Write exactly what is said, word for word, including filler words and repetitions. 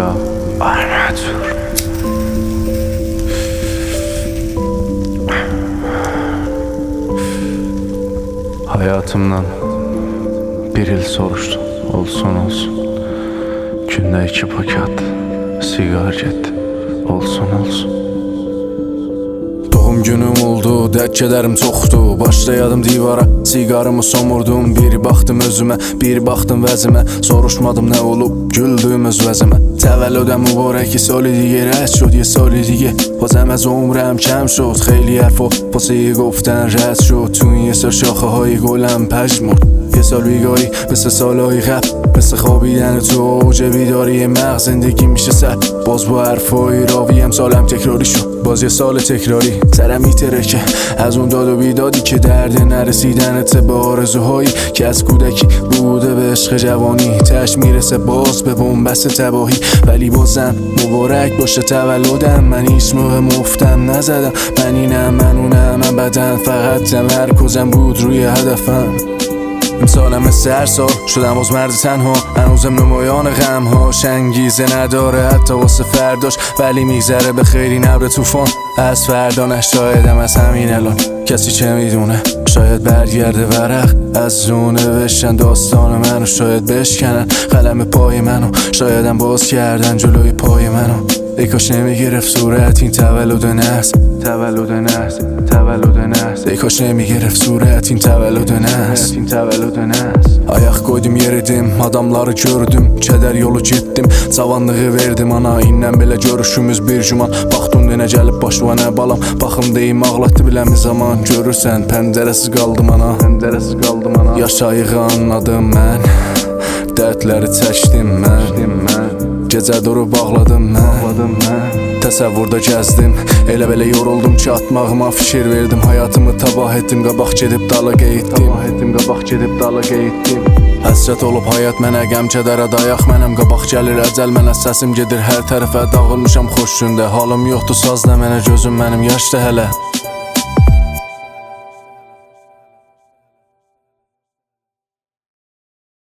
یا armatur. Hayatımdan bir il soruştum, olsun olsun. Günde iki paket sigar getdi, olsun olsun. Doğum günüm oldu, dərd kədərim çoxdu. Başlayadım divara, sigarımı somurdum. Bir baxdım özümə, bir baxdım vəzimə. Soruşmadım nə olub, güldüm öz vəzimə. Təvəllüdən mübarək, سال دیگه رد شد یه سال دیگه بازم از عمرم کم شد. خیلی حرفا واسه گفتن رد شد. تو این یه سال شاخه های گلم پژمرد. یه سال بیگاری مثل سالهای قبل، مثل خوابیدن تو اوج بیداری مغز. زندگی میشه سر باز با حرفای راوی، هم سالم تکراری شد. باز یه سال تکراری سرم میترکه از اون داد و بیدادی که درد نرسیدنت به آرزوهایی که از کودکی بوده به عشق جوانی. تش میرسه باز به بنبست تباهی، ولی بازم مبارک باشه تولدم. من هیچ موقع مفتم نزدم، من اینم من اونم ابداً. فقط تمرکزم بود روی هدفم. امسالم مثل هر سال شدم باز مرد تنها، هنوزم نمایان غم هاش انگیزه نداره حتی واسه فرداش. ولی میگذره به خیری نبر طوفان از فردا نشایدم از همین الان. کسی چه میدونه شاید برگرده ورق از رو نوشتن داستان منو، شاید بشکنن قلم پای منو، شایدم باز کردن جلوی پای منو. ای کاش نمیگرفت صورت این تولد نحس، تولد نحس، تولد نحس. ey kaş nemigeref surətin təvəllüd nəs, təvəllüd nəs. Ayaq qoydum yeridim, adamları gördüm, kədər yolu getdim, cavanlığı verdim ana. İndən belə görüşümüz bir cuman, baxdın yenə gəlib başıma nə balam. Baxım deyim ağlatdı biləmi zaman, görürsən pəncərəsiz qaldım ana, pəncərəsiz qaldım ana. Yaşayığı anladım mən, dərdləri çəkdim mən, gecə durub bağladım mən, təsəvvürdə gəzdim. Elə belə yoruldum ki atmağıma fikir verdim. Həyatımı tabah etdim, qabaq gedib dalı qeyitdim, tabah etdim, qabaq gedib dalı qeyitdim. Həsrət olub həyat mənə, qəm kədərə dayaq mənəm. Qabaq gəlir əcəl mənə, səsim gedir hər tərəfə. Dağılmışam xoş gündə, halım yoxdur sazda mənə, gözüm mənim yaşda hələ.